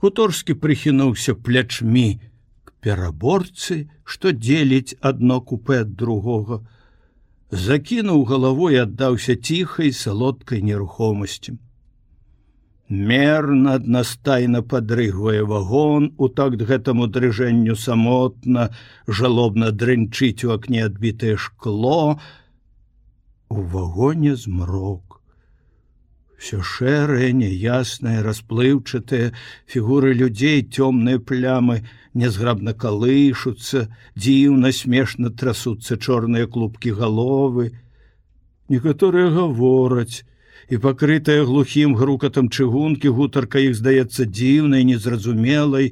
Хуторскі прыхінуўся плячмі к пераборцы, што дзеліць адно купе ад другога, закінуў галавой і аддаўся ціхай салодкай нерухомасці. Мерна аднастайна падрыгвае вагон, у такт гэтаму дрыжэнню самотна, жалобна дрынчыць у акне адбітае шкло. У вагоне змрок. Всё шэрае, няяснае, расплыўчатае, фігуры людзей, цёмныя плямы нязграбна калышуцца, дзіўна, смешна трасуцца чорныя клубкі галовы. Некаторыя гавораць, і пакрытая глухім грукатам чыгункі гутарка іх здаецца дзіўнай, незразумелай.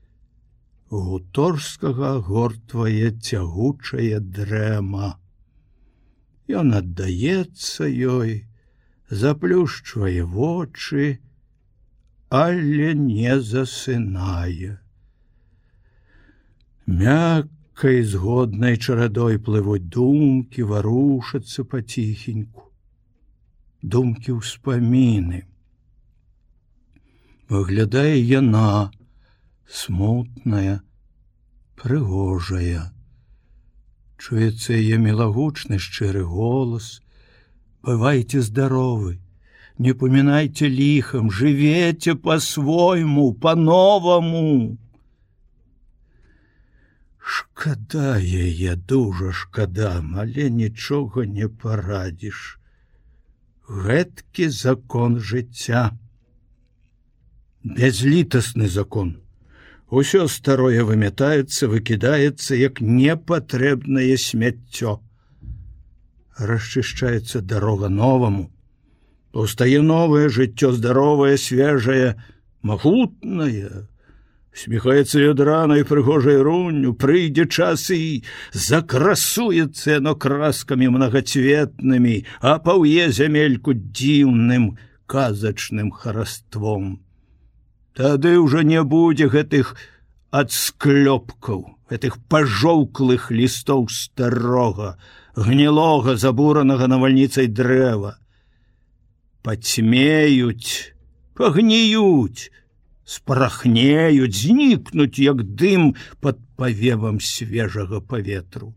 Гуторскага гортвае цягучая дрэма. Ён аддаецца ёй, заплюшчвае вочы, але не засынае. Мяккай згоднай чарадой плывуць думкі, варушацца паціхеньку. Думкі ўспаміны. Выглядае яна, смутная, прыгожая. Чуецца яе мілагучны шчыры голас. Бывайце здаровы, не памінайце ліхам, жывеце па-свойму, па-новаму. Шкада яе, дужа шкада, але нічога не парадзіш. Гэткі закон жыцця. Бязлітасны закон. Усё старое вымятаецца, выкідаецца, як непатрэбнае смяццё. Расчышчаецца дарога новаму. Паўстае новае жыццё, здаровае, свежае, магутнае. Сміхаецца ядранай прыгожай рунню, прыйдзе час і закрасуецца яно краскамі мнагацветнымі, а паўе зямельку дзіўным казачным хараством. Тады ўжо не будзе гэтых адсклёпкаў, гэтых пажоўклых лістоў старога, гнілога, забуранага навальніцай дрэва. Пацьмеюць, пагніюць, спарахнеюць, знікнуць, як дым пад павевам свежага паветру.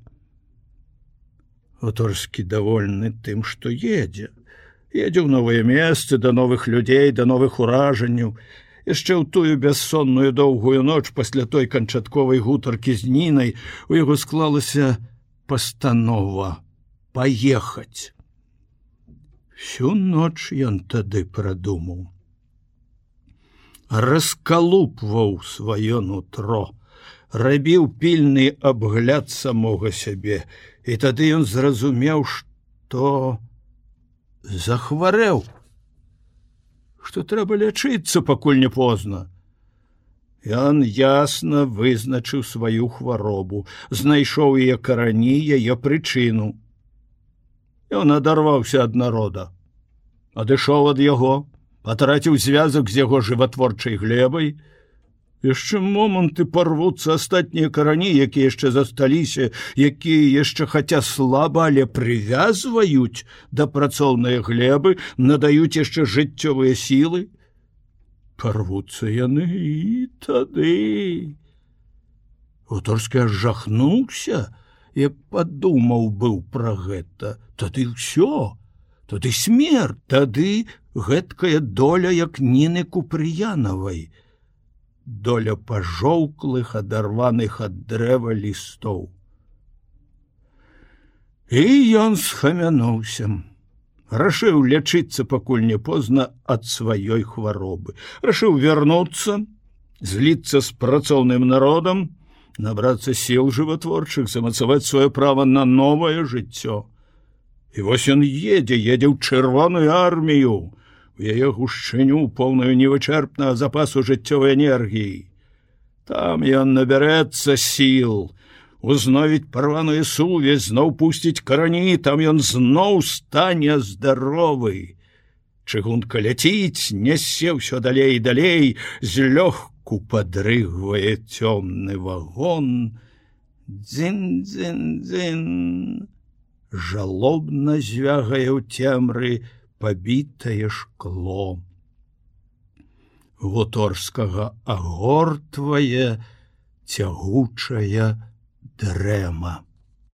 Хуторскі давольны тым, што едзе. Едзе ў новыя месцы, да новых людзей, да новых уражанняў. Яшчэ ў тую бяссонную доўгую ноч пасля той канчатковай гутаркі з Нінай у яго склалася пастанова паехаць. Всю ноч ён тады прадумаў. Раскалупваў сваё нутро, рабіў пільны абгляд самога сябе, і тады ён зразумеў, што захварэў, што трэба лячыцца, пакуль не позна. Ён ясна вызначыў сваю хваробу, знайшоў яе карані, яе прычыну. Ён адарваўся ад народа, адышоў ад яго, патраціў звязак з яго жыватворчай глебай. Яшчэ моманты парвуцца астатнія карані, якія яшчэ засталіся, якія яшчэ хаця слаба, але прывязваюць да працоўнай глебы, надаюць яшчэ жыццёвыя сілы. Парвуцца яны і тады. Хуторскі аж жахнуўся, як падумаў быў пра гэта. Тады ўсё, тады смерць, тады гэткая доля, як Ніны Купрыянавай. Доля пажоўклых, адарваных ад дрэва лістоў. І ён схамянуўся. Рашыў лячыцца, пакуль не позна, ад сваёй хваробы. Рашыў вярнуцца, зліцца з працоўным народам, набрацца сіл жыватворчых, замацаваць сваё права на новае жыццё. І вось ён едзе ў чырвоную армію, у яе гушчыню, поўную невычэрпнага запасу жыццёвай энергіі. Там ён набярэцца сіл, узновіць парваную сувязь, зноў пусціць карані, там ён зноў стане здаровы. Чыгунка ляціць, нясе ўсё далей і далей, злёгку падрыгвае цёмны вагон. Дзин-дзин-дзин. Жалобна звягае ў цемры пабітае шкло. Гуторскага агортвае цягучая дрэма.